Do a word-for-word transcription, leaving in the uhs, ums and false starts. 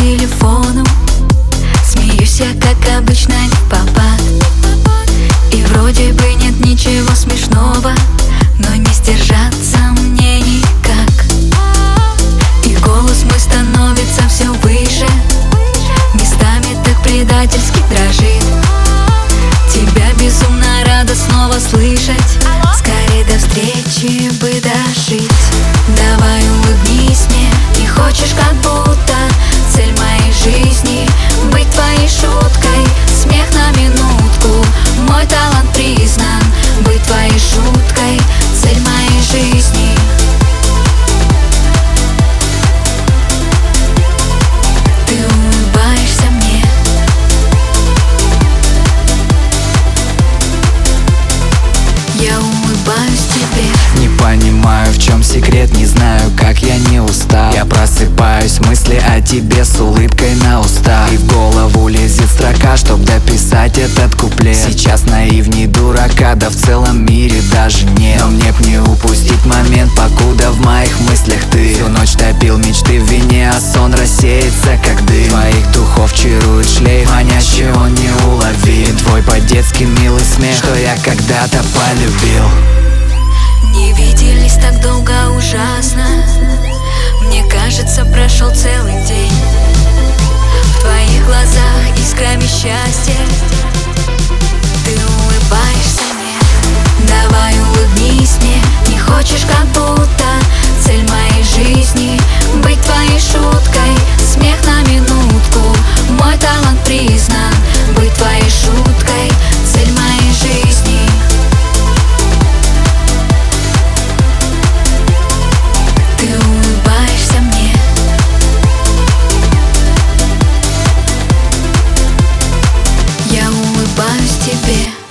телефону. Смеюсь я, как обычно, не в попад. И вроде бы нет ничего смешного, но не сдержаться мне никак. И голос мой становится все выше, местами так предательски дрожит. Тебя безумно рада снова слышать, скорее до встречи бы дожить. Давай улыбнись мне, не хочешь, как будто цель моей жизни быть твоей шуткой. Смех на минутку, мой талант признан, быть твоей шуткой, цель моей жизни. Ты улыбаешься мне, я улыбаюсь тебе. Не понимаю, в чем секрет, не знаю, как я не устал. Я просыпаюсь, мысли о тебе с улыбкой на устах. И в голову лезет строка, чтоб дописать этот куплет. Сейчас наивней дурака, да в целом мире даже нет. Но мне б не упустить момент, покуда в моих мыслях ты. Всю ночь топил мечты в вине, а сон рассеется как дым. Твоих духов чарует шлейф, манящий он неуловим. Твой по-детски милый смех, что я когда-то полюбил. Не виделись так долго, ужасно. Мне кажется, прошел целый день. В твоих глазах искрами счастья. Ты улыбаешься мне, давай улыбнись мне. Не хочешь, как будто цель моей жизни быть твоей шуткой. Смех на минутку, мой талант признан, быть твоей шуткой, цель моей жизни. Ты улыбаешься мне, я улыбаюсь тебе.